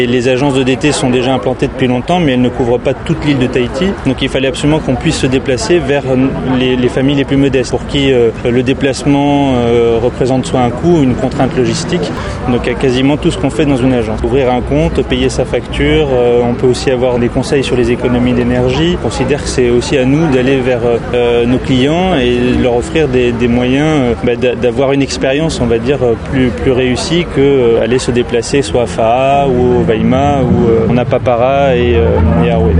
Et les agences de DT sont déjà implantées depuis longtemps, mais elles ne couvrent pas toute l'île de Tahiti. Donc il fallait absolument qu'on puisse se déplacer vers les familles les plus modestes, pour qui le déplacement représente soit un coût ou une contrainte logistique. Donc il y a quasiment tout ce qu'on fait dans une agence. Ouvrir un compte, payer sa facture, on peut aussi avoir des conseils sur les économies d'énergie. On considère que c'est aussi à nous d'aller vers nos clients et leur offrir des moyens d'avoir une expérience, on va dire, plus réussie que aller se déplacer soit à Fa'a ou au Waima ou en Apapara et à Hawaii.